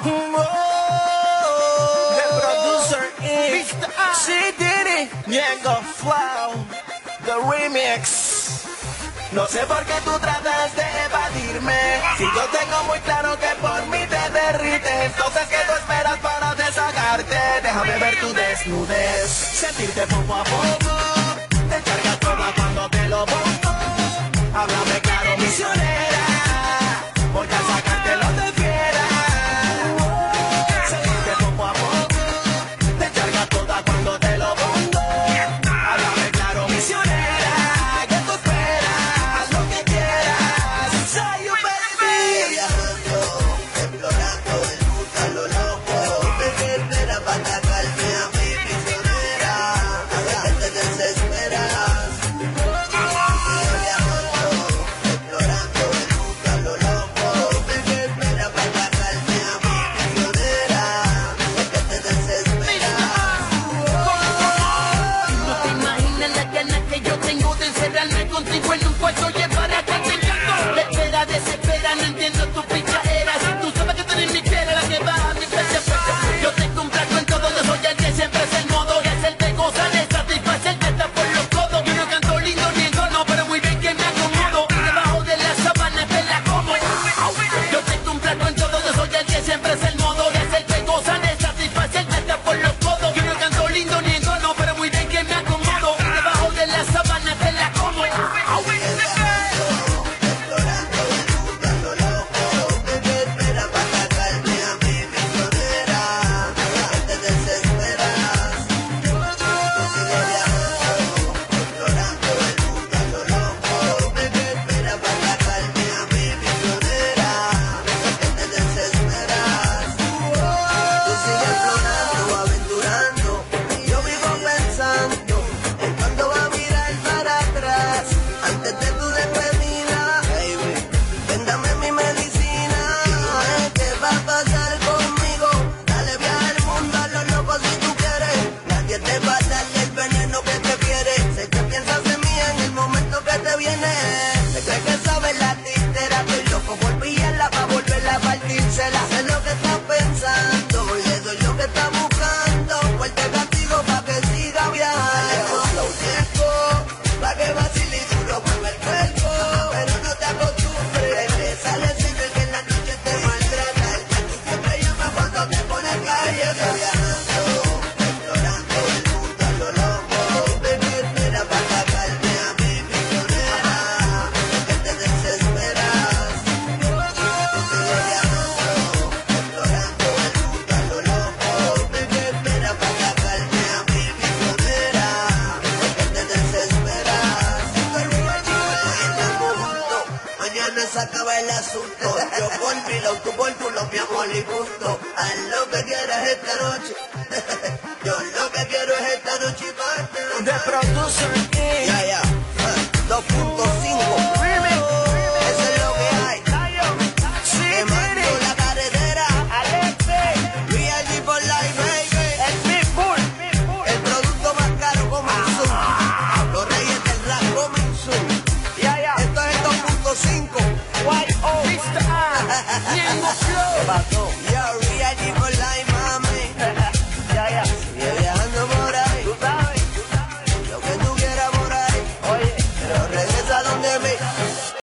The producer is She did it. Ñengo Flow, the remix. No sé por qué tú tratas de evadirme, si yo tengo muy claro que por mí te derrites. Entonces, ¿qué tú esperas para desahogarte? Déjame ver tu desnudez, sentirte poco a poco. Te cargas toda cuando te lo pongo. Háblame claro, misionera, voy a sacarte lo de fiera. Sentirte poco a poco. Te cargas toda cuando te lo pongo. Háblame claro, misionera, que tú esperas lo que quieras. Soy un baby. Viajando, explorando el mundo a lo loco. Dime qué esperas para atacarme a mi prisionera. Hasta que te desesperas. Explorando el mundo a lo loco. Dime qué esperas para atacarme a mi prisionera. Hasta que te desesperas. No te imaginas las ganas que yo tengo de encerrarme contigo en un cuarto, llevar a cabo encanto. La espera desespera, no entiendo tu pichadera. Si tú sabes que tú eres mi fiera, la que baja mi precio. Yo te complaco en todo, yo soy el que siempre es el modo. Y es el de gozar, de satisfacer, que está por los codos. Yo no canto lindo ni entono, pero muy bien que me acomodo. Y debajo de la sábana te la como. Yo te complaco en todo, yo soy el que siempre es el modo. Y es el que goza de satisfacer, que está por los codos. Yo no canto lindo ni entono, pero muy bien que me acomodo. Y debajo de la sábana te la como. Explorando el mundo a lo loco. Dime qué esperas para atacarme a mi prisionera. Hasta que te desesperas. Tú sigues viajando, explorando el mundo a lo loco. Dime qué esperas para atacarme a mi prisionera. Hasta que te desesperas. Tú sigues explorando, aventurando. Y yo vivo pensando en cuándo va a mirar para atrás. Antes de tu despedida, baby, véndame mi medicina. ¿Qué va a pasar conmigo? Dale viaja al mundo a lo loco si tú quieres. Nadie te va a darle el veneno que te quiere. Sé que piensas en mí en el momento que te viene. Te crees que sabes la tistera. Estoy loco por pillarla pa' volverla a partírsela. Sé lo que estás pensando, le doy lo que estás buscando. Fuerte castigo pa' que siga viajando. Flow tiempo, pa' que vacile y duro mueve el cuerpo. Pero no te acostumbres, te sale sirve que en la noche te maltrata. El que tú siempre llamas cuando te pones caliente. Viajando, explorando el mundo a lo loco. Dime qué esperas para atacarme a mi prisionera. Hasta que te desesperas. Tú sigues viajando, explorando el mundo a lo loco. Dime qué esperas para atacarme a mi prisionera. Hasta que te desesperas. Estamos juntos, mañana se acaba el asunto. Yo por mi lado, tú por tu lado, mi amor y gusto. Haz lo que quieras esta noche. Yo lo que quiero es esta noche y parte. The producer is Ya, 2.0.